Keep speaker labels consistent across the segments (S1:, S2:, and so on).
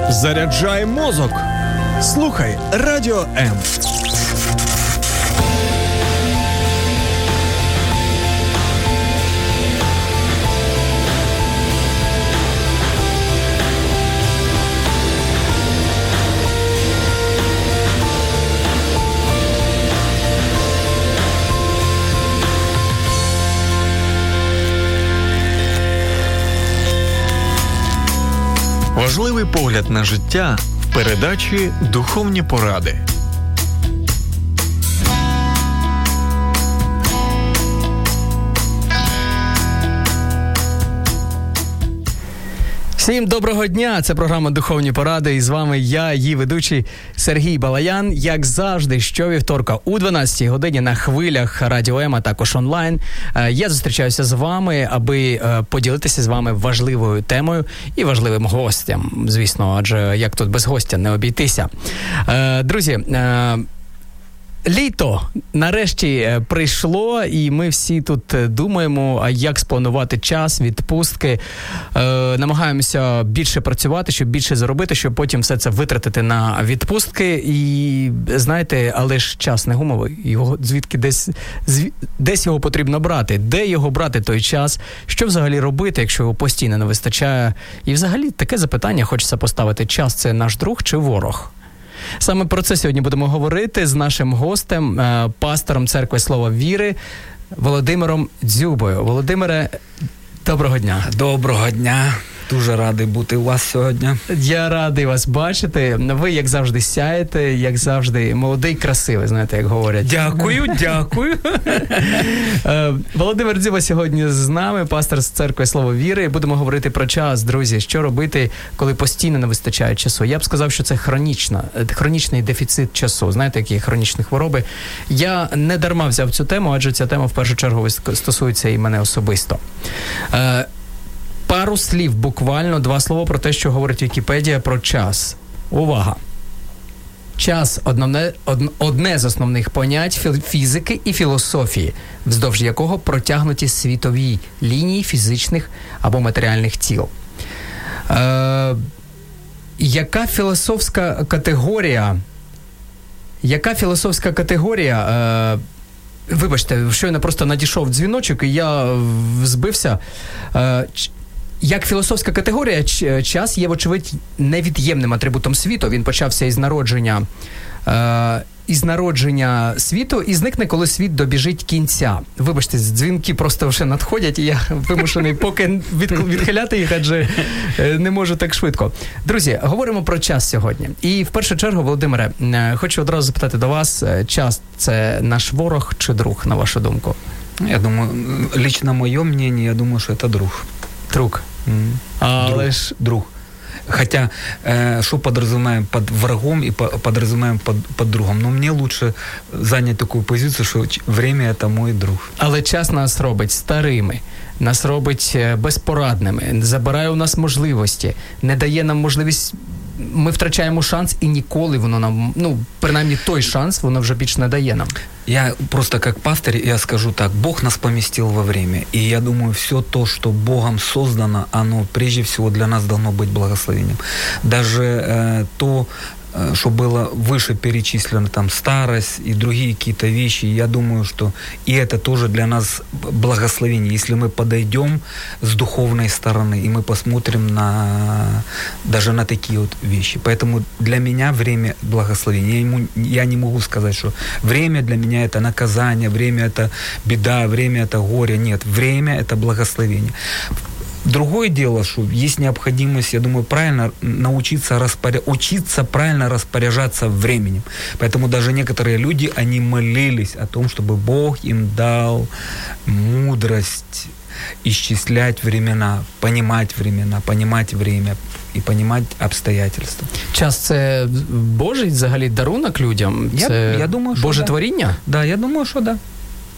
S1: Заряджай мозок. Слухай Радіо М.
S2: Важливий погляд на життя в передачі «Духовні поради».
S3: Всім доброго дня! Це програма «Духовні поради» і з вами я, її ведучий Сергій Балаян. Як завжди, щовівторка о 12-й годині на хвилях Радіо М, а також онлайн. Я зустрічаюся з вами, аби поділитися з вами важливою темою і важливим гостем. Звісно, адже як тут без гостя не обійтися. Друзі, літо нарешті прийшло, і ми всі тут думаємо, а як спланувати час, відпустки. Намагаємося більше працювати, щоб більше заробити, щоб потім все це витратити на відпустки. І, знаєте, але ж час не гумовий. Його звідки десь його потрібно брати. Де його брати той час? Що взагалі робити, якщо його постійно не вистачає? І взагалі таке запитання хочеться поставити. Час – це наш друг чи ворог? Саме про це сьогодні будемо говорити з нашим гостем, пастором Церкви Слова Віри Володимиром Дзюбою. Володимире, доброго дня.
S4: Доброго дня. Дуже радий бути у вас сьогодні.
S3: Я радий вас бачити. Ви, як завжди, сяєте, як завжди, молодий, красивий, знаєте, як говорять.
S4: Дякую.
S3: Володимир Дзюба сьогодні з нами, пастор з Церкви Слова Віри. Будемо говорити про час, друзі. Що робити, коли постійно не вистачає часу? Я б сказав, що це хронічний дефіцит часу. Знаєте, які хронічні хвороби. Я не дарма взяв цю тему, адже ця тема в першу чергу стосується і мене особисто. Пару слів, буквально 2 слова про те, що говорить Вікіпедія про час. Увага! Час – одне з основних понять фізики і філософії, вздовж якого протягнуті світові лінії фізичних або матеріальних тіл. Яка філософська категорія... Вибачте, щойно просто надійшов дзвіночок, і я збився. Як філософська категорія, час є, вочевидь, невід'ємним атрибутом світу. Він почався із народження світу і зникне, коли світ добіжить кінця. Вибачте, дзвінки просто вже надходять, і я вимушений поки відхиляти їх, адже не можу так швидко. Друзі, говоримо про час сьогодні. І в першу чергу, Володимире, хочу одразу запитати до вас, час – це наш ворог чи друг, на вашу думку?
S4: Я думаю, лично моє мнение, я думаю, що це друг.
S3: Друг.
S4: Друг. Хотя, что подразумеваем под врагом и подразумеваем под другом. Но мне лучше занять такую позицию, что время – это мой друг.
S3: Але час нас робить старими, нас робить безпорадними, забирає у нас можливості, не дає нам можливість, ми втрачаємо шанс, і ніколи воно нам, принаймні той шанс, воно вже більше не дає нам.
S4: Я просто как пастор, я скажу так, Бог нас поместил во время, и я думаю, все то, что Богом создано, оно прежде всего для нас должно быть благословением. Даже то, что было выше перечислено, там, старость и другие какие-то вещи, я думаю, что и это тоже для нас благословение, если мы подойдем с духовной стороны, и мы посмотрим даже на такие вот вещи. Поэтому для меня время благословения. Я не могу сказать, что время для меня это наказание, время это беда, время это горе. Нет, время это благословение. Другое дело, что есть необходимость, я думаю, правильно учиться правильно распоряжаться временем. Поэтому даже некоторые люди, они молились о том, чтобы Бог им дал мудрость исчислять времена, понимать время і понимать обстоятельства.
S3: Час – це Божий взагалі дарунок людям? Це
S4: я думаю, що
S3: Боже
S4: да.
S3: творіння?
S4: Да, я думаю, що да.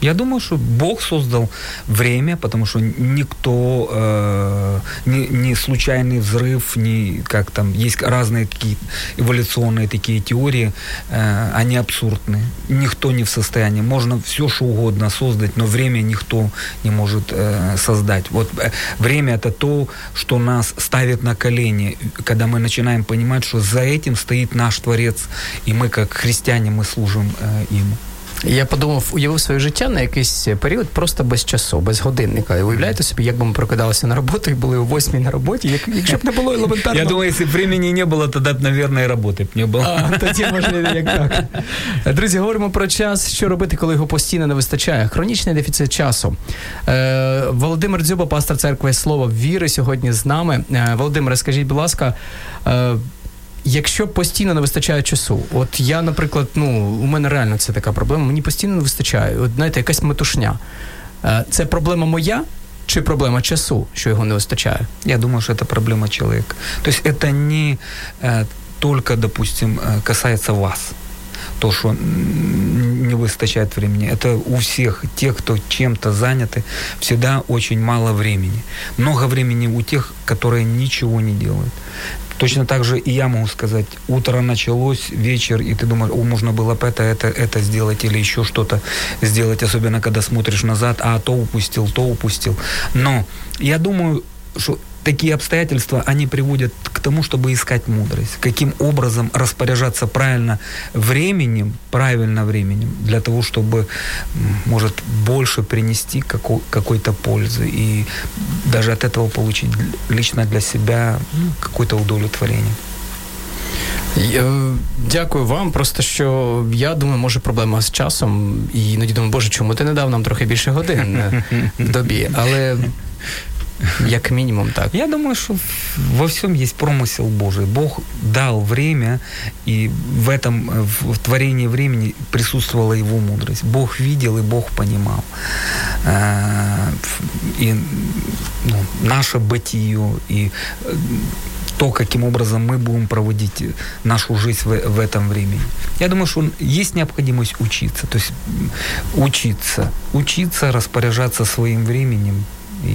S4: Я думаю, что Бог создал время, потому что никто, ни случайный взрыв, ни как там, есть разные какие-то эволюционные такие теории, они абсурдны. Никто не в состоянии. Можно все, что угодно создать, но время никто не может создать. Вот время — это то, что нас ставит на колени, когда мы начинаем понимать, что за этим стоит наш Творец, и мы, как христиане, мы служим Ему.
S3: Я подумав, уявив своє життя на якийсь період просто без часу, без годинника. І уявляєте собі, як би ми прокидалися на роботу і були о 8 на роботі, якщо б не було елементарно.
S4: Я думаю, якщо б времени не було, тоді б, мабуть, і роботи б не було.
S3: Тоді, можливо, як так. Друзі, говоримо про час, що робити, коли його постійно не вистачає. Хронічний дефіцит часу. Володимир Дзюба, пастор церкви «Слово віри», сьогодні з нами. Володимире, скажіть, будь ласка, якщо постійно не вистачає часу, от я, наприклад, у мене реально це така проблема, мені постійно не вистачає, от знаєте, якась метушня. Це проблема моя чи проблема часу, що його не вистачає?
S4: Я думаю, що це проблема чоловіка. Тобто це не тільки, допустим, касається вас. То, что не выстачает времени. Это у всех тех, кто чем-то заняты, всегда очень мало времени. Много времени у тех, которые ничего не делают. Точно так же и я могу сказать, утро началось, вечер, и ты думаешь, можно было бы это сделать или еще что-то сделать, особенно когда смотришь назад, то упустил. Но я думаю, что такие обстоятельства, они приводят к тому, чтобы искать мудрость. Каким образом распоряжаться правильно временем, для того, чтобы, может, больше принести какой-то пользы и даже от этого получить лично для себя какое-то удовлетворение.
S3: Дякую вам. Просто що я думаю, може проблема з часом. І іноді думаю, Боже, чому ти не дав нам трохи більше годин в добі? Але як минимум так.
S4: Я думаю, что во всем есть промысел Божий. Бог дал время, и в творении времени присутствовала Его мудрость. Бог видел, и Бог понимал. И наше бытие, и то, каким образом мы будем проводить нашу жизнь в этом времени. Я думаю, что есть необходимость учиться. То есть учиться распоряжаться своим временем и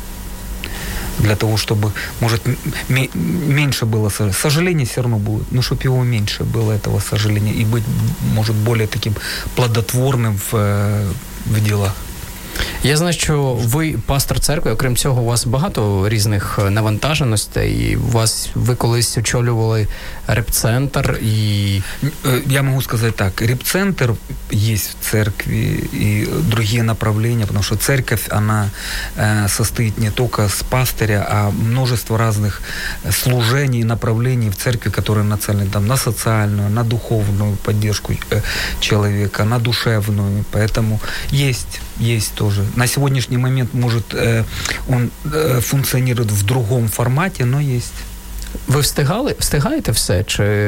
S4: для того, чтобы, может, меньше было сожаления, все равно будет, но чтобы его меньше было, этого сожаления, и быть, может, более таким плодотворным в делах.
S3: Я знаю, що ви пастор церкви, окрім цього, у вас багато різних навантаженостей. Ви колись очолювали реп-центр і...
S4: Я могу сказать так, реп-центр есть в церкви и другие направления, потому что церковь, она состоит не только с пастыря, а множество разных служений и направлений в церкви, которые нацелены там, на социальную, на духовную поддержку человека, на душевную. Поэтому есть тоже. На сегодняшний момент, может, он функционирует в другом формате, но есть.
S3: Ви встигаєте все? Чи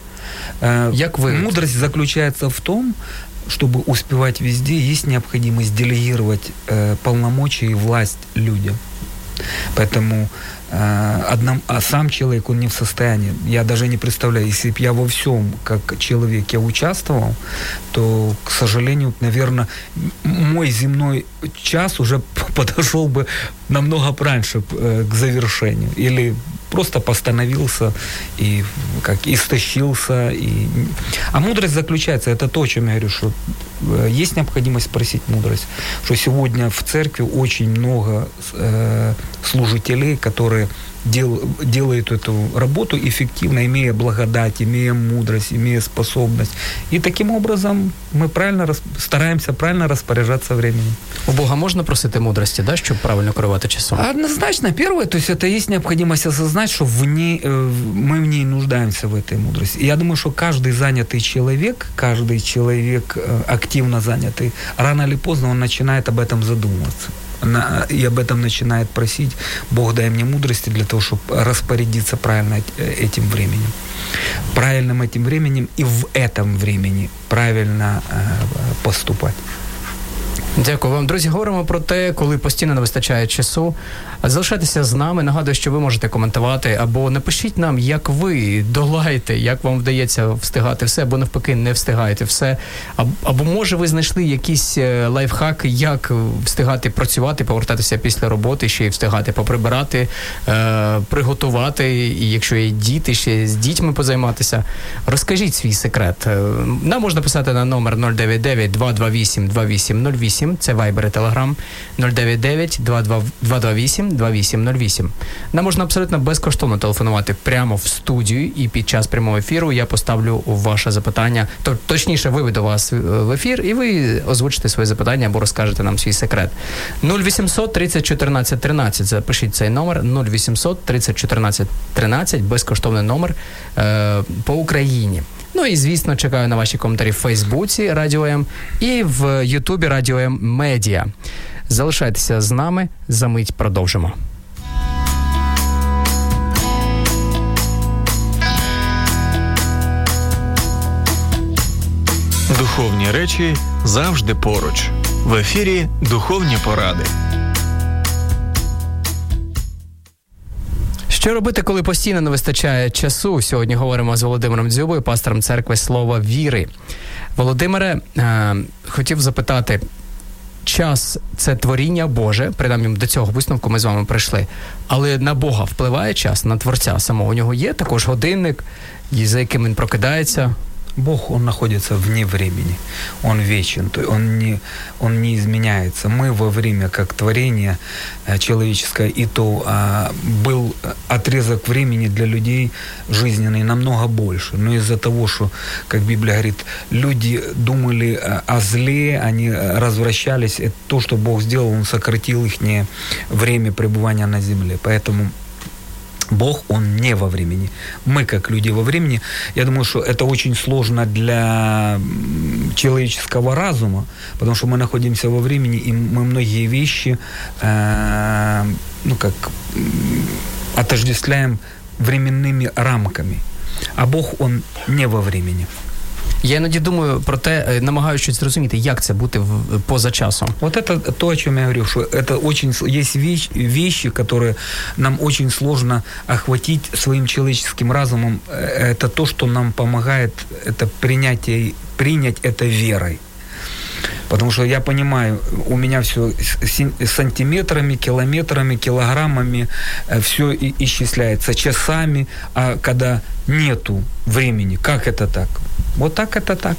S3: як ви?
S4: Мудрость заключается в том, чтобы успевать везде, есть необходимость делегировать полномочия и власть людям. Поэтому сам человек, он не в состоянии. Я даже не представляю, если бы я во всем, как человек, я участвовал, то, к сожалению, наверное, мой земной час уже подошел бы намного раньше к завершению. Или просто постановился и как истощился. А мудрость заключается, это то, о чем я говорю, что есть необходимость спросить мудрость, что сегодня в церкви очень много служителей, которые делают эту работу эффективно, имея благодать, имея мудрость, имея способность. И таким образом мы стараемся правильно распоряжаться временем.
S3: У Бога можно просить мудрости, да, чтобы правильно керувати часом?
S4: Однозначно. Первое, то есть это есть необходимость осознать, что мы в ней нуждаемся, в этой мудрости. И я думаю, что каждый человек активно занятый, рано или поздно он начинает об этом задумываться. И об этом начинает просить. Бог, дай мне мудрости для того, чтобы распорядиться правильно этим временем. Правильным этим временем и в этом времени правильно поступать.
S3: Дякую вам, друзі. Говоримо про те, коли постійно не вистачає часу. Залишайтеся з нами. Нагадую, що ви можете коментувати або напишіть нам, як ви долаєте, як вам вдається встигати все, або навпаки не встигаєте все. Або може ви знайшли якийсь лайфхак, як встигати працювати, повертатися після роботи, ще й встигати поприбирати, приготувати, і якщо є діти, ще з дітьми позайматися. Розкажіть свій секрет. Нам можна писати на номер 099-228-2808. Це Viber і Telegram 099-228-2808. Нам можна абсолютно безкоштовно телефонувати прямо в студію, і під час прямого ефіру я поставлю ваше запитання, точніше виведу вас в ефір, і ви озвучите своє запитання або розкажете нам свій секрет. 0800 30 14 13, запишіть цей номер, 0800 30 14 13, безкоштовний номер по Україні. Ну і, звісно, чекаю на ваші коментарі в Фейсбуці Радіо М і в Ютубі Радіо М Медіа. Залишайтеся з нами, за мить продовжимо.
S2: Духовні речі завжди поруч. В ефірі «Духовні поради».
S3: Що робити, коли постійно не вистачає часу? Сьогодні говоримо з Володимиром Дзюбою, пастором церкви Слова Віри. Володимире, хотів запитати, час – це творіння Боже, принаймні до цього висновку ми з вами прийшли, але на Бога впливає час, на Творця самого? У нього є також годинник, за яким він прокидається?
S4: Бог, Он находится вне времени, Он вечен, Он не изменяется. Мы во время, как творение человеческое, и то был отрезок времени для людей жизненный намного больше. Но из-за того, что, как Библия говорит, люди думали о зле, они развращались, это то, что Бог сделал, Он сократил их время пребывания на земле. Поэтому Бог, Он не во времени. Мы, как люди во времени, я думаю, что это очень сложно для человеческого разума, потому что мы находимся во времени, и мы многие вещи, отождествляем временными рамками. А Бог, Он не во времени.
S3: Я іноді думаю про те, намагаючись зрозуміти, як це бути поза часом.
S4: Вот это то, о чем я говорю, что это очень... Есть вещи, которые нам очень сложно охватить своим человеческим разумом. Это то, что нам помогает это принять это верой. Потому что я понимаю, у меня все сантиметрами, километрами, килограммами, все исчисляется часами, а когда нету времени, как это так? Вот так это так.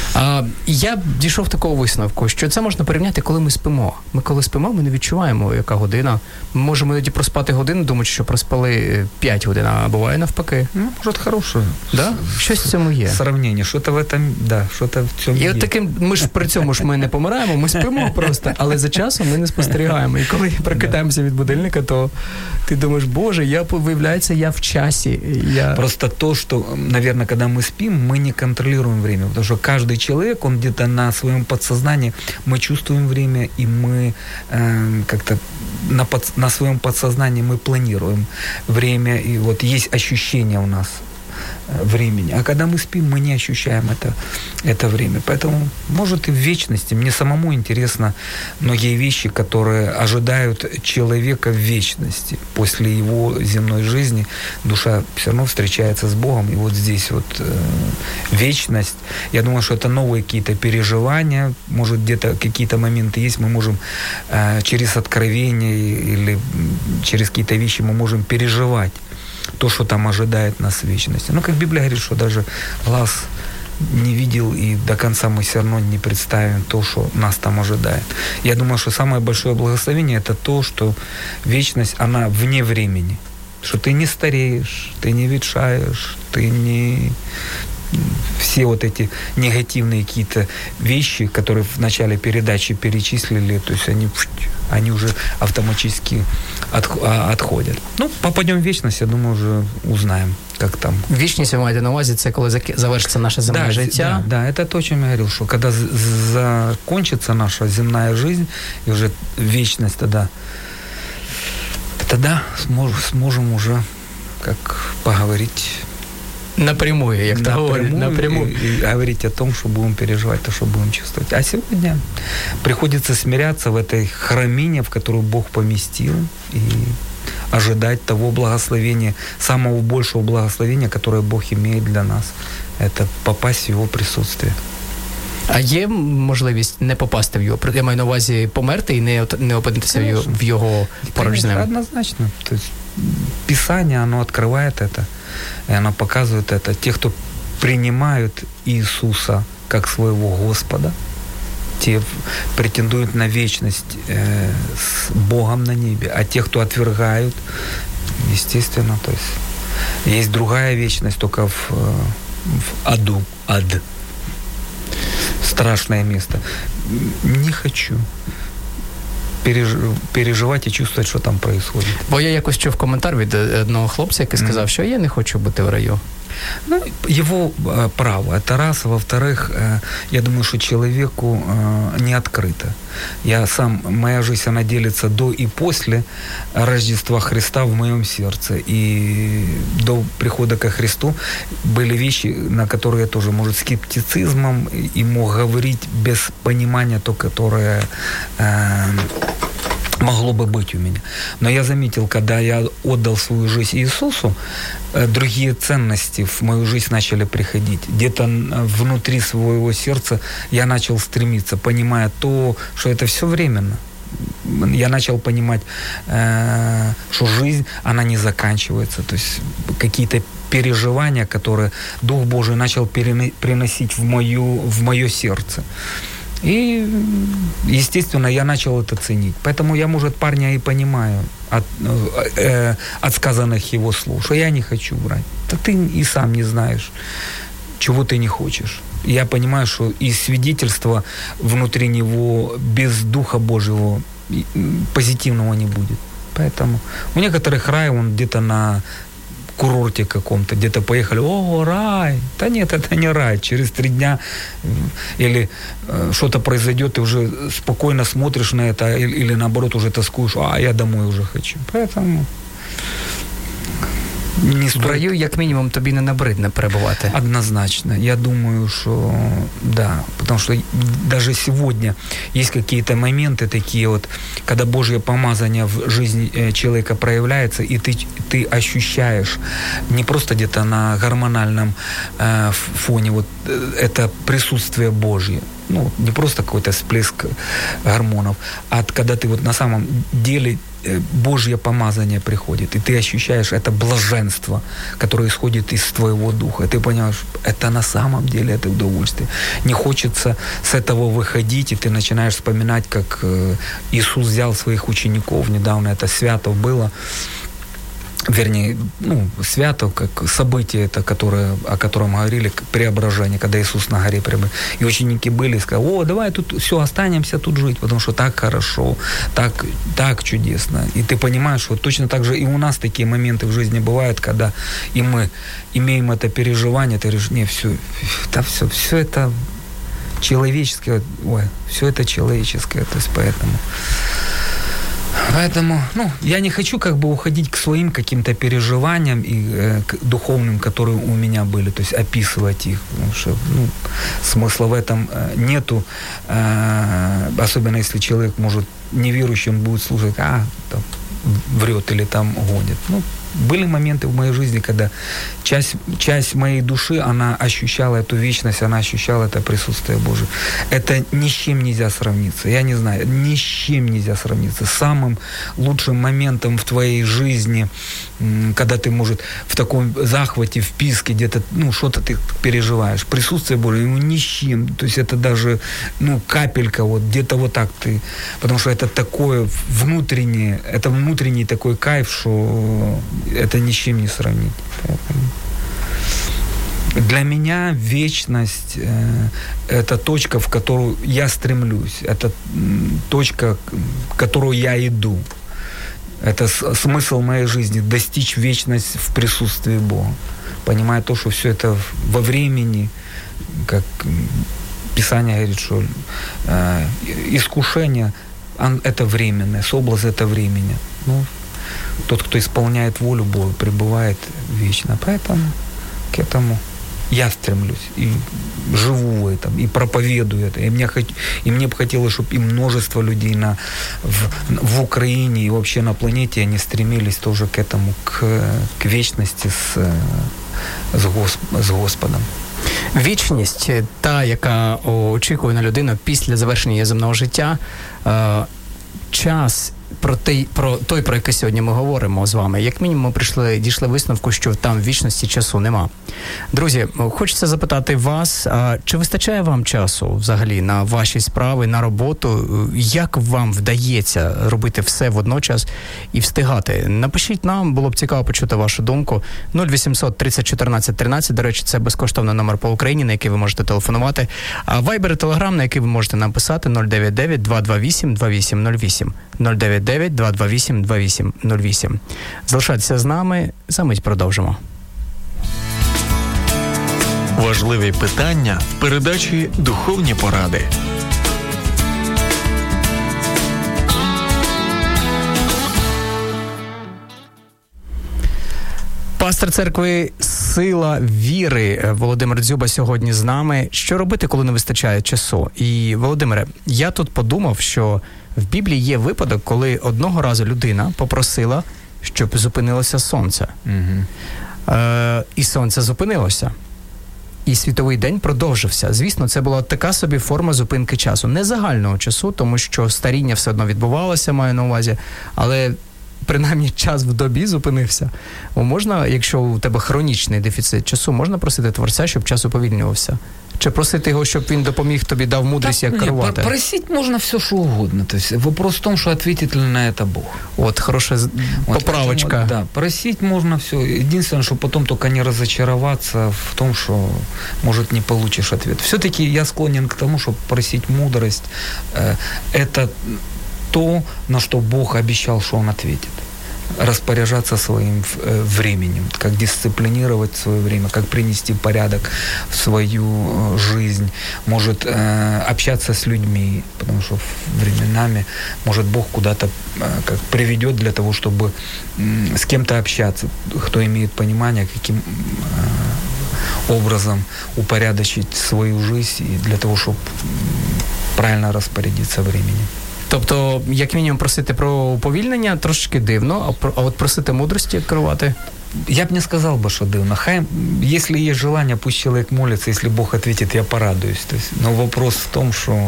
S3: Я дійшов такого висновку, що це можна порівняти, коли ми спимо. Ми коли спимо, ми не відчуваємо, яка година. Ми можемо іноді проспати годину, думаючи, що проспали 5 годин, а буває навпаки.
S4: Ну, може, хороше.
S3: Да? Щось в цьому є.
S4: Сравнення, що-то в этом, да, що-то в цьому є.
S3: І от таким, ми ж при цьому ж ми не помираємо, ми спимо просто, але за часом ми не спостерігаємо. І коли прокидаємося від будильника, то ти думаєш, Боже, виявляється, я в часі.
S4: Просто то, что, наверное, когда мы спим, мы не контролируем время, потому что каждый человек, он где-то на своем подсознании, мы чувствуем время, и мы как-то на своем подсознании мы планируем время, и вот есть ощущение у нас времени. А когда мы спим, мы не ощущаем это время. Поэтому, может, и в вечности. Мне самому интересно многие вещи, которые ожидают человека в вечности. После его земной жизни душа все равно встречается с Богом. И вот здесь вот вечность. Я думаю, что это новые какие-то переживания. Может, где-то какие-то моменты есть. Мы можем через откровение или через какие-то вещи мы можем переживать то, что там ожидает нас в вечности. Ну, как Библия говорит, что даже глаз не видел, и до конца мы все равно не представим то, что нас там ожидает. Я думаю, что самое большое благословение – это то, что вечность, она вне времени. Что ты не стареешь, ты не ветшаешь, ты не... Все вот эти негативные какие-то вещи, которые в начале передачи перечислили, то есть они уже автоматически отходят. Ну, попадем в вечность, я думаю, уже узнаем, как там.
S3: Вічність, ви маєте на увазі, це коли завершиться наше земне життя?
S4: Да, это то, о чем я говорил, что когда закончится наша земная жизнь, и уже вечность тогда сможем уже как поговорить
S3: напрямую, як то говорять.
S4: Напрямую. И говорить о том, что будем переживать, то, что будем чувствовать. А сегодня приходится смиряться в этой храмине, в которую Бог поместил, и ожидать того благословения, самого большего благословения, которое Бог имеет для нас. Это попасть в Его присутствие.
S3: А є можливість не попасти в його? Я маю на увазі померти і не опинитися в його поруч з ним?
S4: Однозначно. То есть Писание, оно открывает это, и оно показывает это. Те, кто принимают Иисуса как своего Господа, те претендуют на вечность с Богом на небе, а те, кто отвергают, естественно, то есть другая вечность, только в аду. Ад. Страшное место. Не хочу переживати і чувствувати, що там происходит.
S3: Бо я якось чув коментар від одного хлопця, який сказав, що я не хочу бути в раю.
S4: Ну, его право, это раз. Во-вторых, я думаю, что человеку не открыто. Моя жизнь, она делится до и после Рождества Христа в моем сердце. И до прихода ко Христу были вещи, на которые я тоже, может, скептицизмом и мог говорить без понимания то, которое могло бы быть у меня. Но я заметил, когда я отдал свою жизнь Иисусу, другие ценности в мою жизнь начали приходить. Где-то внутри своего сердца я начал стремиться, понимая то, что это все временно. Я начал понимать, что жизнь, она не заканчивается. То есть какие-то переживания, которые Дух Божий начал приносить в мое сердце. И, естественно, я начал это ценить. Поэтому я, может, парня и понимаю от сказанных его слов, что я не хочу врать. Да ты и сам не знаешь, чего ты не хочешь. Я понимаю, что и свидетельства внутри него без Духа Божьего позитивного не будет. Поэтому у некоторых рай, он где-то на курорте каком-то, где-то поехали, о, рай. Да нет, это не рай. Через 3 дня или что-то произойдет, ты уже спокойно смотришь на это, или наоборот уже тоскуешь, я домой уже хочу. Поэтому
S3: в раю, як мінімум, тобі не набридне перебувати.
S4: Однозначно. Я думаю, что да. Потому что даже сегодня есть какие-то моменты такие вот, когда Божье помазание в жизни человека проявляется, и ты ощущаешь не просто где-то на гормональном фоне вот это присутствие Божье. Ну, не просто какой-то всплеск гормонов, а когда ты вот на самом деле Божье помазание приходит, и ты ощущаешь это блаженство, которое исходит из твоего духа. И ты понимаешь, это на самом деле это удовольствие. Не хочется с этого выходить, и ты начинаешь вспоминать, как Иисус взял своих учеников. Недавно это Святов было. Вернее, Святов, как событие, это, о котором говорили, преображение, когда Иисус на горе прибыл. И ученики были и сказали, давай тут все, останемся тут жить, потому что так хорошо, так чудесно. И ты понимаешь, что точно так же и у нас такие моменты в жизни бывают, когда и мы имеем это переживание, ты говоришь, все это человеческое, все это человеческое, то есть Поэтому, я не хочу уходить к своим каким-то переживаниям и к духовным, которые у меня были, то есть описывать их, потому что, смысла в этом нету, особенно если человек, может, неверующий, он будет слушать, там, врет или там гонит. Были моменты в моей жизни, когда часть моей души, она ощущала эту вечность, она ощущала это присутствие Божие. Это ни с чем нельзя сравниться. Я не знаю, ни с чем нельзя сравниться. Самым лучшим моментом в твоей жизни, когда ты, может, в таком захвате, в писке, где-то, что-то ты переживаешь. Присутствие Божие, ни с чем. То есть это даже, капелька, где-то вот так ты. Потому что это такое внутреннее, это внутренний такой кайф, что это ни с чем не сравнить. Для меня вечность это точка, в которую я стремлюсь. Это точка, в которую я иду. Это смысл моей жизни — достичь вечность в присутствии Бога. Понимая то, что все это во времени, как Писание говорит, что искушение это временное, соблазн это временно. Тот, кто исполняет волю Бога, пребывает вечно. к этому я стремлюсь и живу в этом, и проповедую это. И мне бы хотелось, чтобы и множество людей в Украине и вообще на планете, они стремились тоже к этому, к вечности с Господом.
S3: Вічність, та, яка очікує на людину після завершення її земного життя, час про той, про який сьогодні ми говоримо з вами, як мінімум ми дійшли висновку, що там вічності часу нема. Друзі, хочеться запитати вас, чи вистачає вам часу взагалі на ваші справи, на роботу? Як вам вдається робити все водночас і встигати? Напишіть нам, було б цікаво почути вашу думку. 0800 30 14 13, до речі, це безкоштовний номер по Україні, на який ви можете телефонувати. А Viber і Telegram, на який ви можете нам писати 099 228 2808. 099 228 2808. Залишайтеся з нами, за мить продовжимо.
S2: Важливі питання в передачі «Духовні поради».
S3: Пастор церкви «Сила віри» Володимир Дзюба сьогодні з нами. Що робити, коли не вистачає часу? І, Володимире, я тут подумав, що в Біблії є випадок, коли одного разу людина попросила, щоб зупинилося сонце. І сонце зупинилося. І світовий день продовжився. Звісно, це була така собі форма зупинки часу. Не загального часу, тому що старіння все одно відбувалося, маю на увазі, але принаймні час в добі зупинився. Можна, якщо у тебе хронічний дефіцит часу, можна просити Творця, щоб час уповільнювався? Чи просити його, щоб він допоміг тобі, дав мудрість, як керувати?
S4: Просить можно все, что угодно. То есть вопрос в том, что ответит ли на это Бог.
S3: От, хорошая поправочка.
S4: Поэтому, да, просить можно все. Единственное, что потом только не разочароваться в том, что, может, не получишь ответ. Все-таки я склонен к тому, чтобы просить мудрость. Это то, на что Бог обещал, что Он ответит. Распоряжаться своим временем, как дисциплинировать свое время, как принести порядок в свою жизнь, может общаться с людьми, потому что временами, может, Бог куда-то как приведет для того, чтобы с кем-то общаться, кто имеет понимание, каким образом упорядочить свою жизнь и для того, чтобы правильно распорядиться временем.
S3: Тобто, як мінімум, просити про уповільнення трошки дивно, а от просити мудрості керувати?
S4: Я бы не сказал бы, что дивно. Если есть желание, пусть человек молится, если Бог ответит, я порадуюсь. То есть, но вопрос в том, что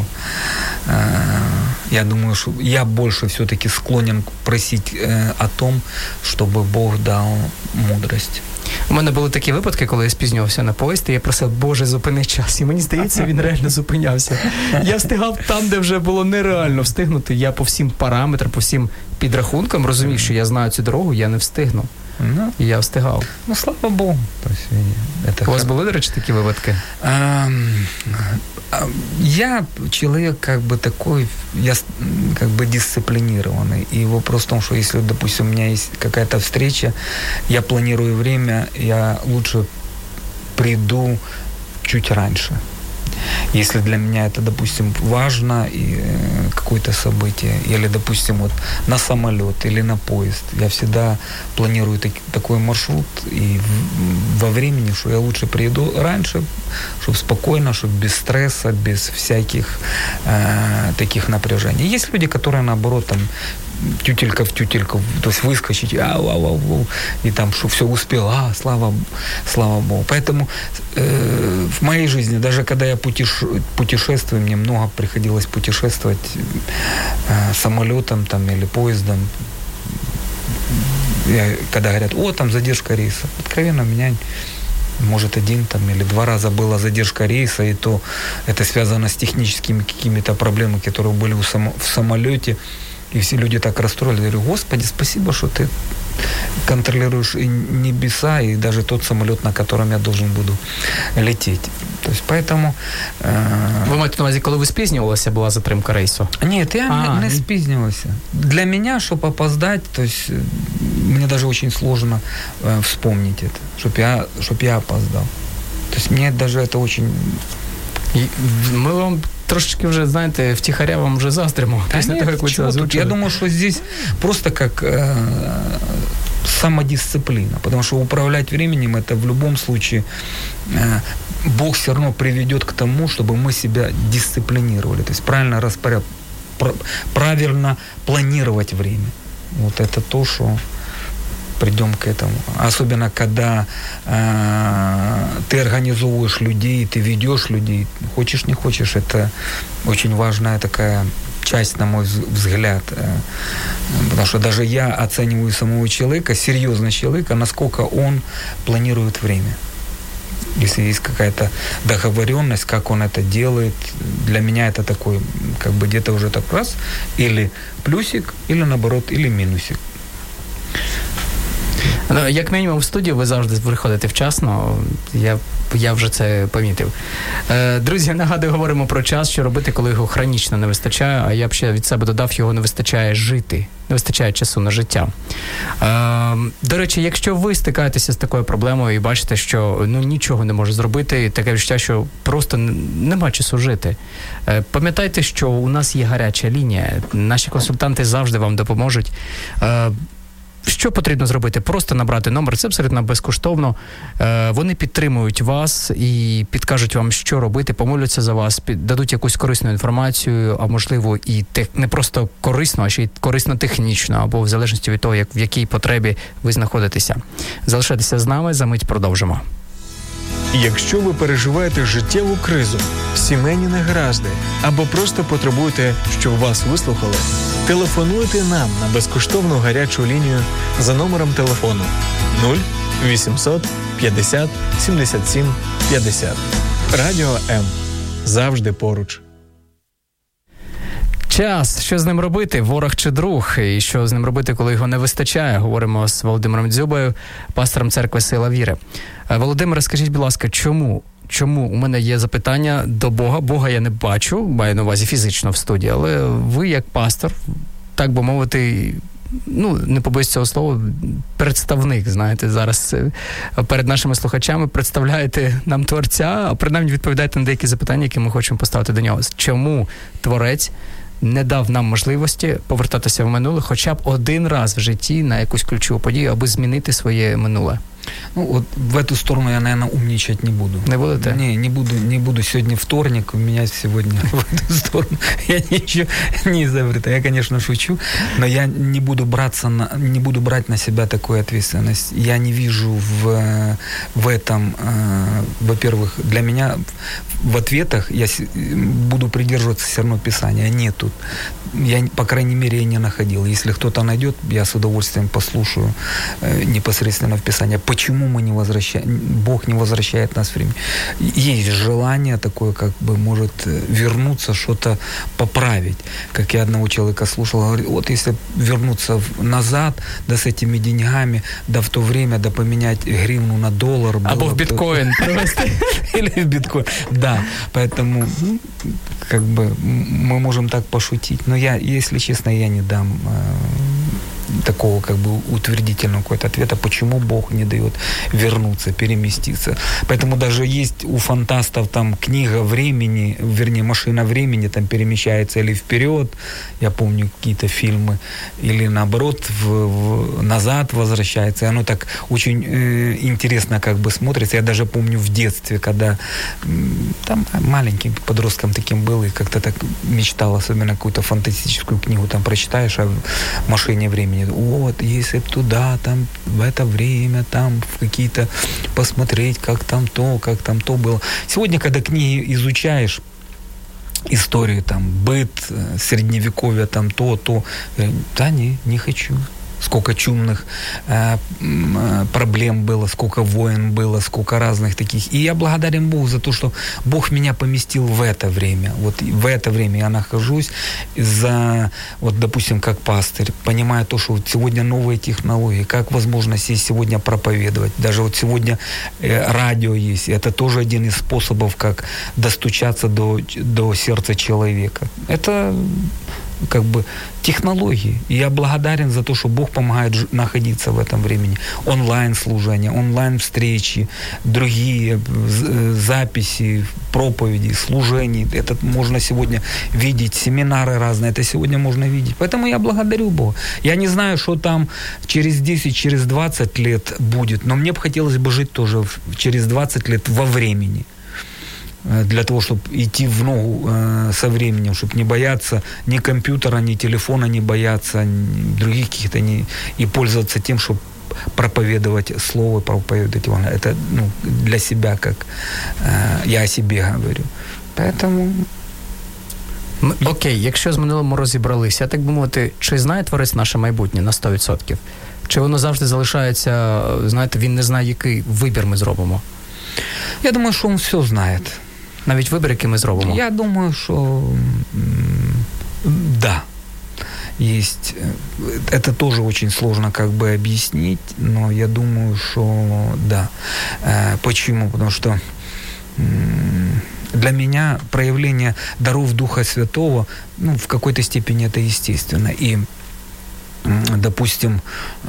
S4: я думаю, что я больше все-таки склонен просить о том, чтобы Бог дал мудрость.
S3: У мене були такі випадки, коли я спізнювався на поїзд, і я просив, Боже, зупини час. І мені здається, він реально зупинявся. Я встигав там, де вже було нереально встигнути. Я по всім параметрам, по всім підрахункам розумів, що я знаю цю дорогу, я не встигну. І я встигав.
S4: Ну, слава Богу.
S3: У вас були, до речі, такі випадки?
S4: Я человек как бы такой, я как бы дисциплинированный. И вопрос в том, что если, допустим, у меня есть какая-то встреча, я планирую время, я лучше приду чуть раньше. Если для меня это, допустим, важно, и какое-то событие, или, допустим, вот на самолет или на поезд, я всегда планирую такой маршрут и во времени, что я лучше приеду раньше, чтобы спокойно, чтобы без стресса, без всяких таких напряжений. Есть люди, которые, наоборот, там, тютелька в тютельку, то есть выскочить, и там, что все успел, слава Богу. Поэтому в моей жизни, даже когда я путешествую, мне много приходилось путешествовать самолетом там, или поездом. Когда говорят, там задержка рейса, откровенно, у меня может, 1 там, или 2 раза была задержка рейса, и то это связано с техническими какими-то проблемами, которые были в самолете. И все люди так расстроились. Я говорю, Господи, спасибо, что ты контролируешь и небеса, и даже тот самолет, на котором я должен буду лететь. То есть, поэтому...
S3: Ви маєте на увазі, коли ви спізнювалися, була затримка рейсу?
S4: Нет, я не спізнювався. Для меня, чтобы опоздать, то есть, мне даже очень сложно вспомнить это, чтобы я опоздал. То есть, мне даже это очень...
S3: Ми вам трошечки вже, знаєте, втихаря вам вже заздримо.
S4: Я думаю, что здесь просто как самодисциплина, потому что управлять временем это в любом случае Бог все равно приведет к тому, чтобы мы себя дисциплинировали, то есть правильно планировать время. Вот это то, что придем к этому. Особенно, когда ты организовываешь людей, ты ведешь людей, хочешь не хочешь, это очень важная такая часть, на мой взгляд. Потому что даже я оцениваю самого человека, серьезного человека, насколько он планирует время. Если есть какая-то договоренность, как он это делает, для меня это такой, как бы где-то уже так раз, или плюсик, или наоборот, или минусик.
S3: Як мінімум в студію ви завжди приходите вчасно, я вже це помітив. Друзі, нагадую, говоримо про час, що робити, коли його хронічно не вистачає, а я б ще від себе додав, його не вистачає жити, не вистачає часу на життя. До речі, якщо ви стикаєтеся з такою проблемою і бачите, що нічого не може зробити, таке відчуття, що просто нема часу жити, пам'ятайте, що у нас є гаряча лінія, наші консультанти завжди вам допоможуть. Що потрібно зробити? Просто набрати номер, це абсолютно безкоштовно. Вони підтримують вас і підкажуть вам, що робити, помоляться за вас, дадуть якусь корисну інформацію, а можливо і не просто корисну, а ще й корисно-технічну, або в залежності від того, в якій потребі ви знаходитеся. Залишайтеся з нами, за мить продовжимо.
S1: Якщо ви переживаєте життєву кризу, сімейні негаразди або просто потребуєте, щоб вас вислухали, телефонуйте нам на безкоштовну гарячу лінію за номером телефону 0800 50 77 50. Радіо М. Завжди поруч.
S3: Час. Що з ним робити? Ворог чи друг? І що з ним робити, коли його не вистачає? Говоримо з Володимиром Дзюбою, пастором церкви «Сила віри». Володимире, скажіть, будь ласка, чому? У мене є запитання до Бога. Бога я не бачу, маю на увазі фізично в студії, але ви як пастор, так би мовити, не побоюсь цього слова, представник, знаєте, зараз перед нашими слухачами представляєте нам Творця, а принаймні відповідаєте на деякі запитання, які ми хочемо поставити до нього. Чому Творець не дав нам можливості повертатися в минуле хоча б один раз в житті на якусь ключову подію, аби змінити своє минуле?
S4: Вот в эту сторону я, наверное, умничать не буду.
S3: Не будете?
S4: Не буду. Сегодня вторник, у меня сегодня в эту сторону я ничего не изобретаю. Я, конечно, шучу, но я не буду брать на себя такую ответственность. Я не вижу в этом, во-первых, для меня в ответах я буду придерживаться все равно Писания. Нету. Я, по крайней мере, не находил. Если кто-то найдет, я с удовольствием послушаю непосредственно в Писании. Почему мы не возвращаем, Бог не возвращает нас в время? Есть желание такое, как бы, может вернуться, что-то поправить. Как я одного человека слушал, говорит, вот если вернуться назад, да с этими деньгами, да в то время, да поменять гривну на доллар.
S3: Або в биткоин.
S4: Или в биткоин. Да, поэтому, как бы, мы можем так пошутить. Но я, если честно, я не дам такого, как бы, утвердительного какого-то ответа, почему Бог не дает вернуться, переместиться. Поэтому даже есть у фантастов там книга времени, вернее, машина времени там перемещается или вперед, я помню какие-то фильмы, или наоборот назад возвращается. И оно так очень интересно как бы смотрится. Я даже помню в детстве, когда там маленьким подростком таким был, и как-то так мечтал, особенно какую-то фантастическую книгу там прочитаешь о машине времени. Вот, если б туда, там, в это время, там, в какие-то посмотреть, как там то было. Сегодня, когда книги изучаешь, историю, там, быт, средневековье, там, то, да, не хочу. Сколько чумных проблем было, сколько войн было, сколько разных таких. И я благодарен Богу за то, что Бог меня поместил в это время. Вот в это время я нахожусь вот, допустим, как пастырь, понимая то, что вот сегодня новые технологии, как возможно здесь сегодня проповедовать. Даже вот сегодня радио есть. Это тоже один из способов, как достучаться до сердца человека. Это как бы технологии. И я благодарен за то, что Бог помогает находиться в этом времени. Онлайн-служения, онлайн-встречи, другие записи, проповеди, служений. Это можно сегодня видеть, семинары разные, это сегодня можно видеть. Поэтому я благодарю Бога. Я не знаю, что там через 10, через 20 лет будет, но мне бы хотелось бы жить тоже через 20 лет во времени. Для того, чтобы идти в ногу со временем, чтобы не бояться ни компьютера, ни телефона, не бояться ни других каких-то, и пользоваться тем, чтобы проповедовать слово, проповедовать Евангелие. Это для себя, как я о себе говорю. Поэтому...
S3: Окей, якщо з минулим розібралися, так би мовити, чи знає Творець наше майбутнє на 100%? Чи воно завжди залишається, знаєте, він не знає, який вибір ми зробимо?
S4: Я думаю, що він все знає.
S3: Навіть вибір, який ми зробимо?
S4: Я думаю, что да. Есть. Это тоже очень сложно как бы объяснить, но я думаю, что да. Почему? Потому что для меня проявление даров Духа Святого, в какой-то степени это естественно. И, допустим,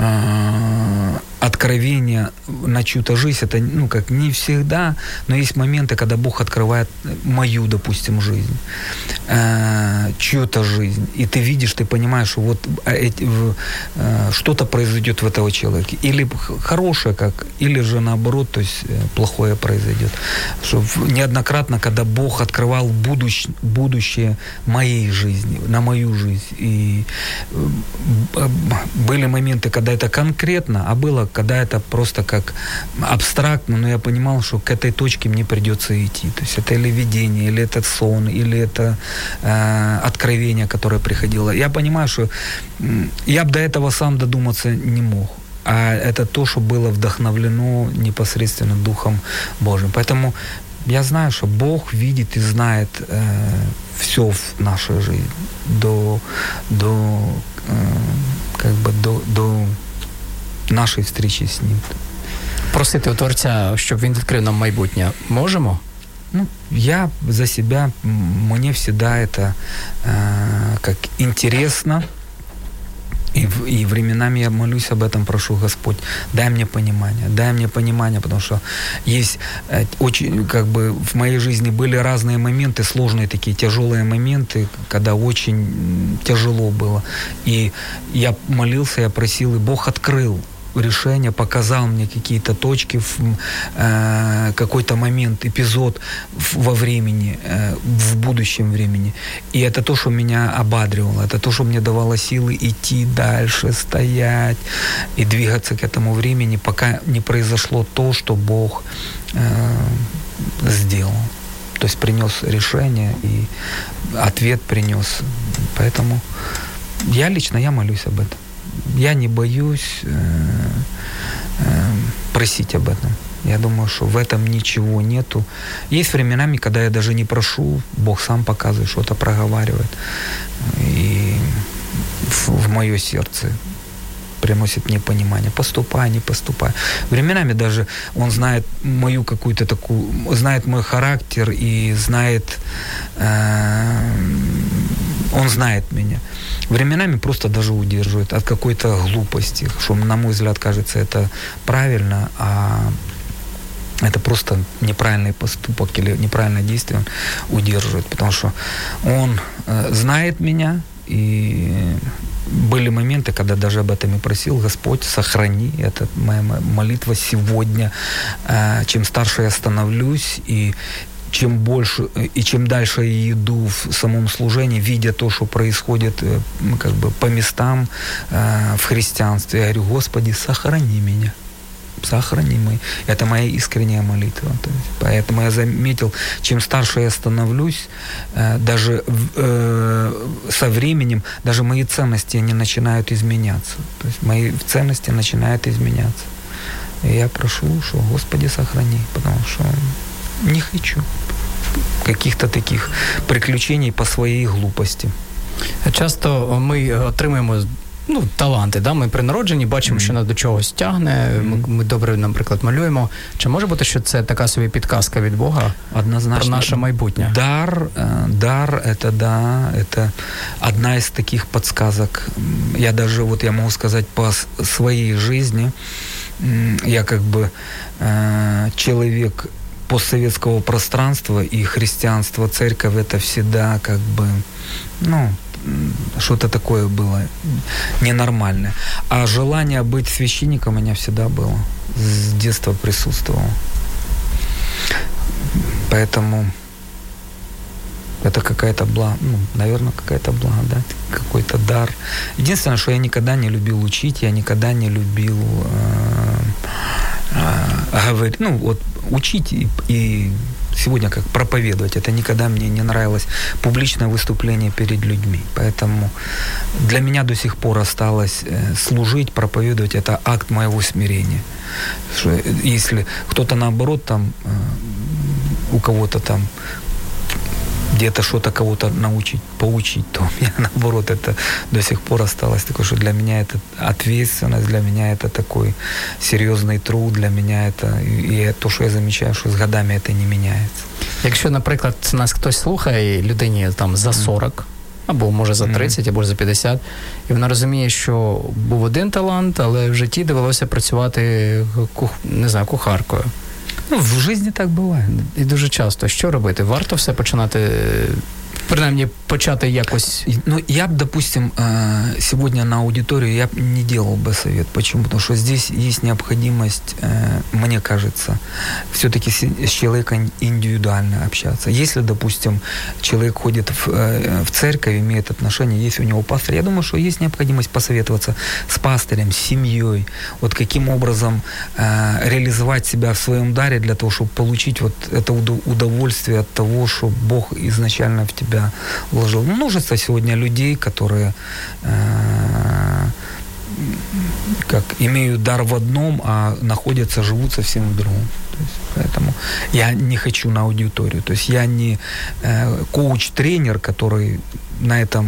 S4: откровение на чью-то жизнь, это, как не всегда, но есть моменты, когда Бог открывает мою, допустим, жизнь, чью-то жизнь, и ты видишь, ты понимаешь, что вот что-то произойдет в этого человека, или хорошее, или же наоборот, то есть плохое произойдет. Что неоднократно, когда Бог открывал будущее моей жизни, на мою жизнь, и были моменты, когда это конкретно, а было, когда это просто как абстрактно, но я понимал, что к этой точке мне придется идти. То есть это или видение, или это сон, или это откровение, которое приходило. Я понимаю, что я бы до этого сам додуматься не мог. А это то, что было вдохновлено непосредственно Духом Божьим. Поэтому я знаю, что Бог видит и знает все в нашей жизни до нашої встречі з ним.
S3: Просити у Творця, щоб він відкрив нам майбутнє, можемо?
S4: Я за себя, мне всегда это как интересно, и временами я молюсь об этом, прошу, Господь, дай мне понимание, потому что есть очень, в моей жизни были разные моменты, сложные такие, тяжелые моменты, когда очень тяжело было. И я молился, я просил, и Бог открыл решение, показал мне какие-то точки, какой-то момент, эпизод во времени, в будущем времени. И это то, что меня ободривало, это то, что мне давало силы идти дальше, стоять и двигаться к этому времени, пока не произошло то, что Бог сделал. То есть принес решение и ответ принес. Поэтому я молюсь об этом. Я не боюсь просить об этом. Я думаю, что в этом ничего нету. Есть временами, когда я даже не прошу, Бог сам показывает, что-то проговаривает. И в мое сердце приносит мне понимание. Поступай, не поступай. Временами даже Он знает мою какую-то такую, знает мой характер и знает, Он знает меня. Временами просто даже удерживает от какой-то глупости, что, на мой взгляд, кажется, это правильно, а это просто неправильный поступок или неправильное действие Он удерживает, потому что Он знает меня, и были моменты, когда даже об этом и просил: Господь, сохрани. Это моя молитва сегодня. Чем старше я становлюсь, и чем больше и чем дальше я иду в самом служении, видя то, что происходит по местам в христианстве, я говорю: Господи, сохрани меня. Сохрани меня. Это моя искренняя молитва. Поэтому я заметил, чем старше я становлюсь, даже со временем, даже мои ценности, они начинают изменяться. То есть мои ценности начинают изменяться. И я прошу, что Господи, сохрани, потому что не хочу каких-то таких приключений по своей глупости.
S3: Часто ми отримуємо таланти, да? Ми при народженні бачимо, що нас до чогось тягне, ми добре, наприклад, малюємо. Чи може бути, що це така собі підказка від Бога
S4: однозначно
S3: про наше майбутнє?
S4: Дар, это одна из таких подсказок. Я могу сказать по своей жизни, я человек постсоветского пространства, и христианство, церковь, это всегда что-то такое было ненормальное. А желание быть священником у меня всегда было. С детства присутствовало. Поэтому это какая-то наверное, какая-то благодать, какой-то дар. Единственное, что я никогда не любил учить, я никогда не любил говорить, учить и сегодня как проповедовать. Это никогда мне не нравилось. Публичное выступление перед людьми. Поэтому для меня до сих пор осталось служить, проповедовать. Это акт моего смирения. Что если кто-то наоборот у кого-то где-то что-то кого-то научить, поучить, то у меня наоборот это до сих пор осталось такое, что для меня это ответственность, для меня это такой серьезный труд, для меня это, и то, що я замічаю, що з годами это не міняється.
S3: Якщо, наприклад, нас хтось слухає, людині за 40, або може за 30, або за 50, і вона розуміє, що був один талант, але в житті довелося працювати, кухаркою.
S4: В житті так буває.
S3: І дуже часто. Що робити? Варто все починати, принаймні, почати якось...
S4: Я бы, допустим, сегодня на аудиторию я бы не делал бы совет. Почему? Потому что здесь есть необходимость, мне кажется, все-таки с человеком индивидуально общаться. Если, допустим, человек ходит в церковь, имеет отношения, есть у него пастор, я думаю, что есть необходимость посоветоваться с пастырем, с семьей, вот каким образом реализовать себя в своем даре для того, чтобы получить вот это удовольствие от того, что Бог изначально в тебя вложил. Множество сегодня людей, которые имеют дар в одном, а находятся, живут совсем в другом. То есть, поэтому я не хочу на аудиторию. То есть я не коуч-тренер, который на этом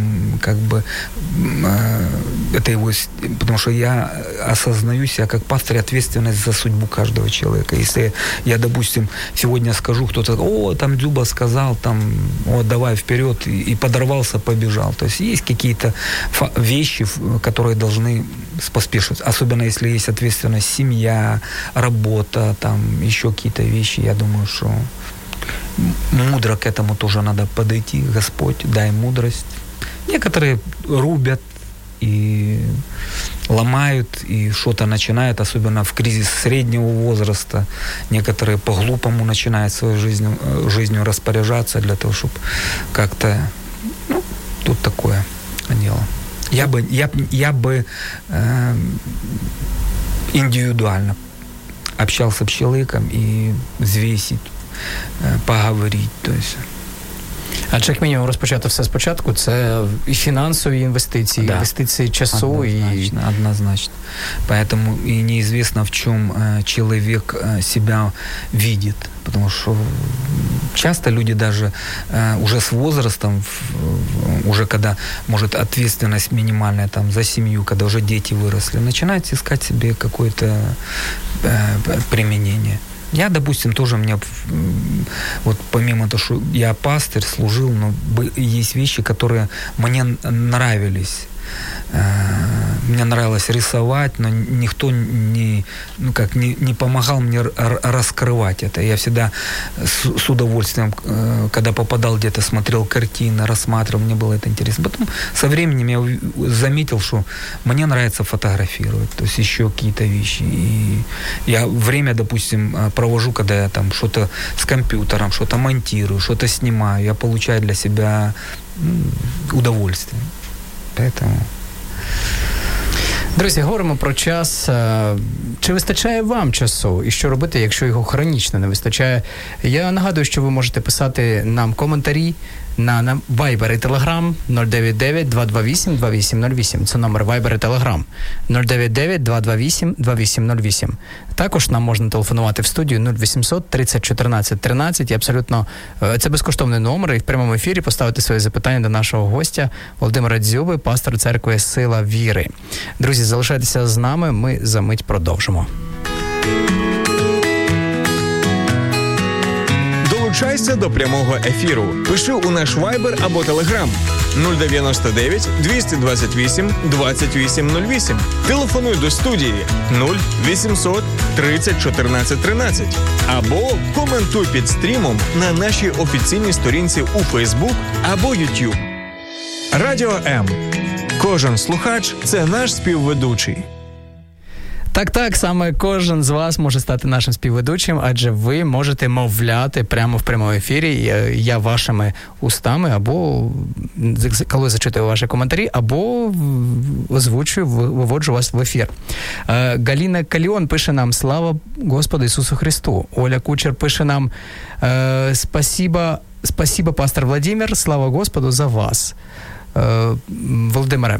S4: это его... Потому что я осознаю себя как пастор, ответственность за судьбу каждого человека. Если я, допустим, сегодня скажу, кто-то, там Дзюба сказал, давай вперед, и подорвался, побежал. То есть есть какие-то вещи, которые должны поспешить. Особенно если есть ответственность семья, работа, еще какие-то вещи. Я думаю, что мудро к этому тоже надо подойти. Господь, дай мудрость. Некоторые рубят и ломают, и что-то начинают, особенно в кризис среднего возраста. Некоторые по-глупому начинают своей жизнью распоряжаться для того, чтобы как-то... тут такое дело. Я бы индивидуально общался с человеком и взвесить, поговорить, то есть...
S3: А як мінімум розпочати все спочатку, це і фінансові інвестиції, інвестиції часу.
S4: Однозначно. Поэтому и неизвестно, в чем человек себя видит. Потому что часто люди даже уже с возрастом, уже когда, может, ответственность минимальная за семью, когда уже дети выросли, начинают искать себе какое-то применение. Я, допустим, тоже помимо того, что я пастырь, служил, но есть вещи, которые мне нравились. Мне нравилось рисовать, но никто не помогал мне раскрывать это. Я всегда с удовольствием, когда попадал где-то, смотрел картины, рассматривал, мне было это интересно. Потом со временем я заметил, что мне нравится фотографировать, то есть еще какие-то вещи. И я время, допустим, провожу, когда я что-то с компьютером, что-то монтирую, что-то снимаю, я получаю для себя удовольствие. Поэтому...
S3: Друзі, говоримо про час. Чи вистачає вам часу? І що робити, якщо його хронічно не вистачає? Я нагадую, що ви можете писати нам коментарі на Viber і Telegram 099-228-2808. Це номер Viber і Telegram 099-228-2808. Також нам можна телефонувати в студію 0800 30 14 13. І абсолютно це безкоштовний номер. І в прямому ефірі поставити свої запитання до нашого гостя Володимира Дзюби, пастор церкви «Сила віри». Друзі, залишайтеся з нами. Ми за мить продовжимо.
S1: Долучайся до прямого ефіру. Пиши у наш Viber або Telegram 099 228 2808. Телефонуй до студії 0800 30 14 13. Або коментуй під стрімом на нашій офіційній сторінці у Facebook або YouTube. Радіо М. Кожен слухач – це наш співведучий.
S3: Так, саме кожен з вас може стати нашим співведучим, адже ви можете мовляти прямо в прямому ефірі, я вашими устами, або коли зачитую ваші коментарі, або озвучую, виводжу вас в ефір. Галіна Каліон пише нам «Слава Господу Ісусу Христу». Оля Кучер пише нам «Спасибо, пастор Владимир, слава Господу за вас». Володимире,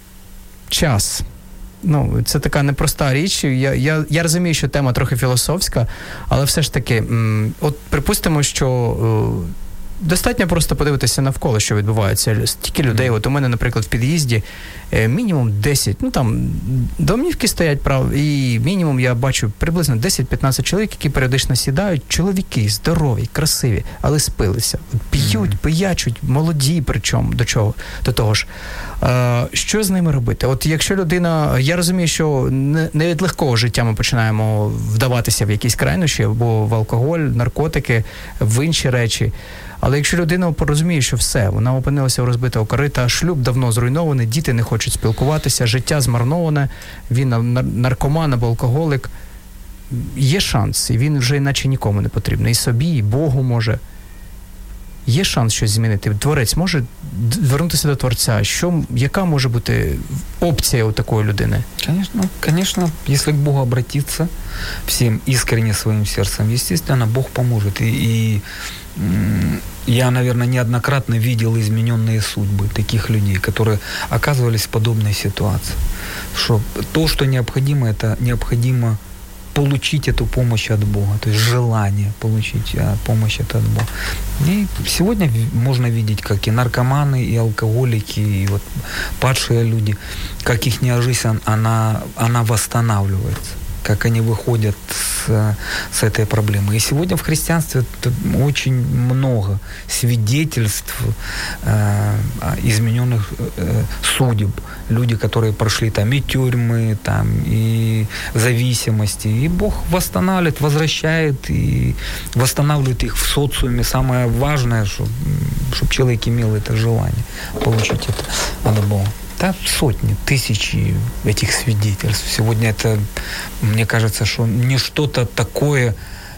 S3: час. Це така непроста річ. Я розумію, що тема трохи філософська, але все ж таки, от припустимо, що достатньо просто подивитися навколо, що відбувається. Стільки людей, от у мене, наприклад, в під'їзді мінімум 10, там домівки стоять, і мінімум я бачу приблизно 10-15 чоловік, які періодично сідають, чоловіки здорові, красиві, але спилися. П'ють, пиячуть, молоді причому, до того ж. Що з ними робити? От якщо людина, я розумію, що не від легкого життя ми починаємо вдаватися в якісь крайнощі, або в алкоголь, наркотики, в інші речі. Але якщо людина порозуміє, що все, вона опинилася у розбитого корита, шлюб давно зруйнований, діти не хочуть спілкуватися, життя змарноване, він наркоман або алкоголик, є шанс, і він вже іначе нікому не потрібний. І собі, і Богу може. Є шанс щось змінити? Творець може звернутися до Творця? Яка може бути опція у такої людини?
S4: Конечно, если к Богу обратиться всем искренне своим сердцем, естественно, Бог поможет. И я, наверное, неоднократно видел измененные судьбы таких людей, которые оказывались в подобной ситуации. Что то, что необходимо, это необходимо получить эту помощь от Бога, то есть желание получить помощь от Бога. И сегодня можно видеть, как и наркоманы, и алкоголики, и вот падшие люди, как их жизнь, она восстанавливается, как они выходят с этой проблемы. И сегодня в христианстве очень много свидетельств измененных судеб. Люди, которые прошли там и тюрьмы, там, и зависимости. И Бог восстанавливает, возвращает и восстанавливает их в социуме. Самое важное, чтобы человек имел это желание получить это от Бога. Да, сотни, тысячи этих свидетельств. Сегодня это, мне кажется, что не что-то такое,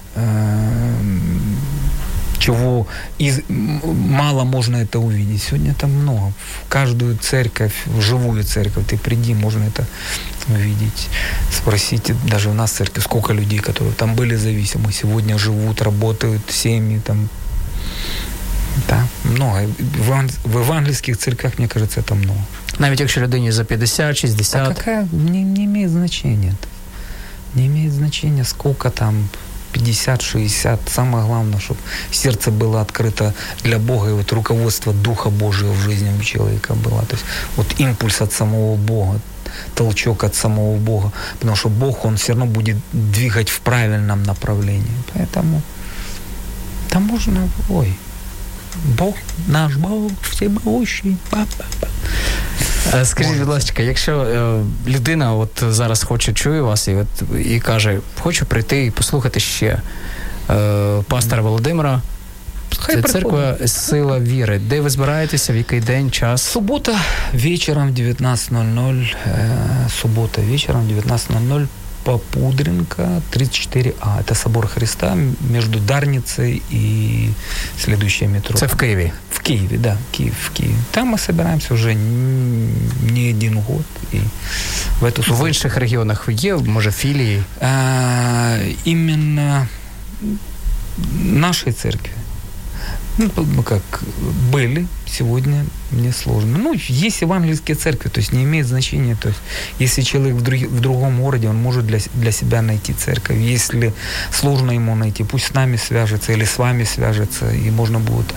S4: чего мало можно это увидеть. Сегодня это много. В каждую церковь, в живую церковь ты приди, можно это увидеть. Спросите, даже у нас в церкви, сколько людей, которые там были зависимы, сегодня живут, работают, семьи там. Да, много. В евангельських церквях, мне кажется, это много.
S3: Навіть якщо людині за 50, 60.
S4: А какая? Не имеет значения. Не имеет значения, сколько там, 50, 60. Самое главное, чтобы сердце было открыто для Бога, и вот руководство Духа Божьего в жизни у человека было. То есть вот импульс от самого Бога, толчок от самого Бога. Потому что Бог, Он все равно будет двигать в правильном направлении. Поэтому там можно... Бог, наш Бог, всемогущий.
S3: Скажіть, будь ласка, якщо людина от зараз чує вас і каже, хочу прийти і послухати ще пастора Володимира, це церква «Сила віри». Де ви збираєтеся, в який день, час?
S4: Субота вечором 19:00. Субота вечором 19:00. Попудренко, 34А. Это собор Христа между Дарницей и следующее метро.
S3: Это в Киеве?
S4: В Киеве, да. В Киеве. Там мы собираемся уже не один год. И в эту субботу.
S3: В інших регіонах є, може, філії?
S4: Именно нашей церкви. Ну, как были, сегодня мне сложно. Ну, есть евангельские церкви, то есть не имеет значения. То есть, если человек в другом городе, он может для себя найти церковь. Если сложно ему найти, пусть с нами свяжется или с вами свяжется, и можно будет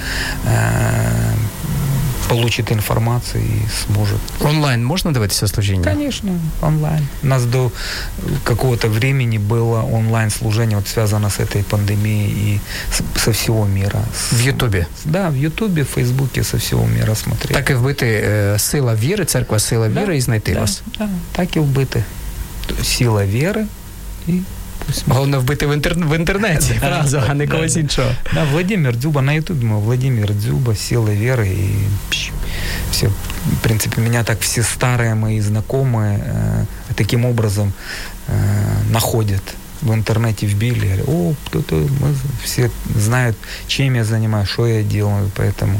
S4: получит информацию и сможет.
S3: Онлайн можно дивитися служіння?
S4: Конечно, онлайн. У нас до какого-то времени было онлайн-служение, вот связано с этой пандемией и со всего мира.
S3: В Ютубе?
S4: Да, в Ютубе, в Фейсбуке со всего мира смотреть.
S3: Так і вбити «Сила віри», церква «Сила віри» і знайти вас?
S4: Да, так і вбити. «Сила віри» і
S3: головне вбити в інтернеті фразу, а не когось іншого.
S4: Да, Владимир Дзюба, на Ютубе Владимир Дзюба, «Сила веры», и все. В принципе, меня так все старые мои знакомые таким образом находят. В интернете вбили, говорят, о, кто-то, мы все знают, чем я занимаюсь, что я делаю, поэтому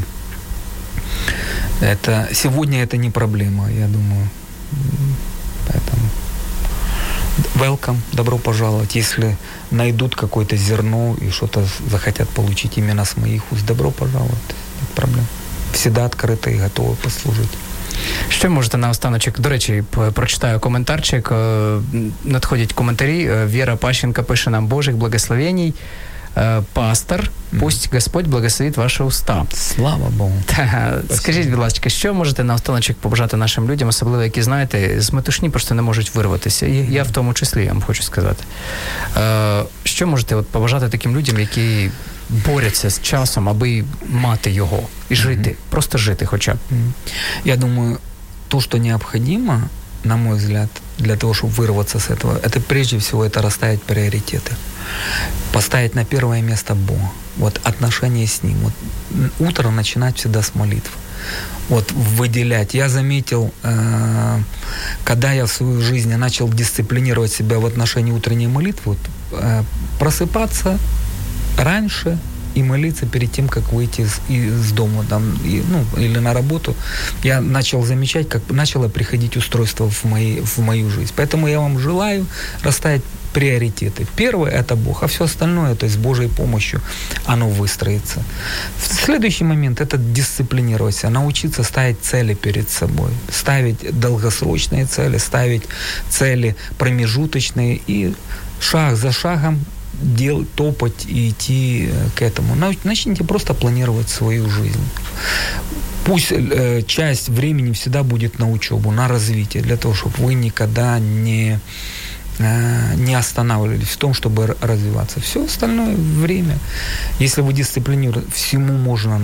S4: сегодня это не проблема, я думаю, поэтому welcome, добро пожаловать. Если найдут какое-то зерно и что-то захотят получить именно с моих уст, добро пожаловать, нет проблем. Всегда открыто и готовы послужить.
S3: Що можете наостаночок? До речі, прочитаю коментарчик. Надходять коментарі. Віра Пащенко пише нам: Божих благословений. Пастор, пусть Господь благословить ваші уста.
S4: Слава Богу.
S3: Скажіть, будь ласка, що можете наостаночок побажати нашим людям, особливо, які, знаєте, з метушні просто не можуть вирватися? І я в тому числі, я вам хочу сказати. Що можете побажати таким людям, які борються з часом, аби мати його і жити, просто жити хоча б?
S4: Я думаю, то, что необходимо, на мой взгляд, для того, чтобы вырваться с этого, это прежде всего это расставить приоритеты. Поставить на первое место Бога. Вот отношения с Ним. Вот утро начинать всегда с молитв. Вот выделять. Я заметил, когда я в свою жизнь начал дисциплинировать себя в отношении утренней молитвы, вот, просыпаться раньше и молиться перед тем, как выйти из дома там, или на работу, я начал замечать, как начало приходить устройство в мою жизнь. Поэтому я вам желаю расставить приоритеты. Первое – это Бог, а все остальное, то есть с Божьей помощью, оно выстроится. В следующий момент – это дисциплинироваться, научиться ставить цели перед собой, ставить долгосрочные цели, ставить цели промежуточные и шаг за шагом топать и идти к этому. Начните просто планировать свою жизнь. Пусть часть времени всегда будет на учебу, на развитие, для того, чтобы вы никогда не останавливались в том, чтобы развиваться. Все остальное время, если вы дисциплинируете, всему можно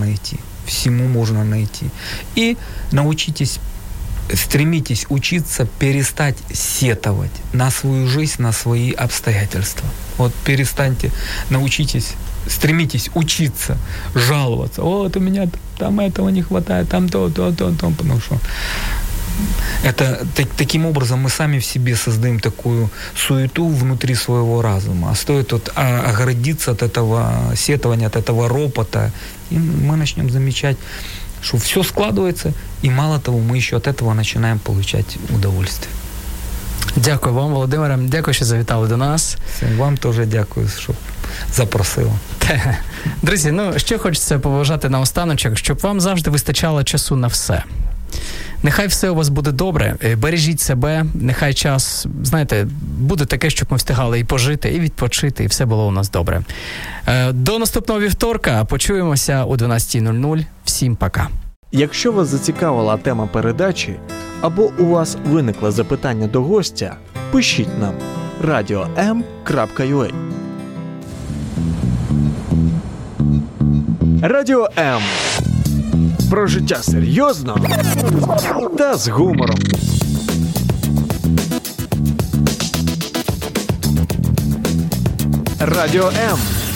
S4: найти. И научитесь, стремитесь учиться перестать сетовать на свою жизнь, на свои обстоятельства. Вот перестаньте, научитесь, стремитесь учиться, жаловаться. Вот у меня там этого не хватает, там то, потому что это таким образом мы сами в себе создаем такую суету внутри своего разума. А стоит оградиться от этого сетования, от этого ропота, и мы начнем замечать, что все складывается, и мало того, мы еще от этого начинаем получать удовольствие.
S3: Дякую вам, Володимире. Дякую, що завітали до нас.
S4: Вам теж дякую, що запросили.
S3: Друзі, що хочеться побажати наостаночок, щоб вам завжди вистачало часу на все. Нехай все у вас буде добре, бережіть себе, нехай час, знаєте, буде таке, щоб ми встигали і пожити, і відпочити, і все було у нас добре. До наступного вівторка, почуємося о 12:00. Всім пока.
S1: Якщо вас зацікавила тема передачі, або у вас виникло запитання до гостя, пишіть нам radio.m.ua. Радіо М. Про життя серйозно та з гумором. Радіо М.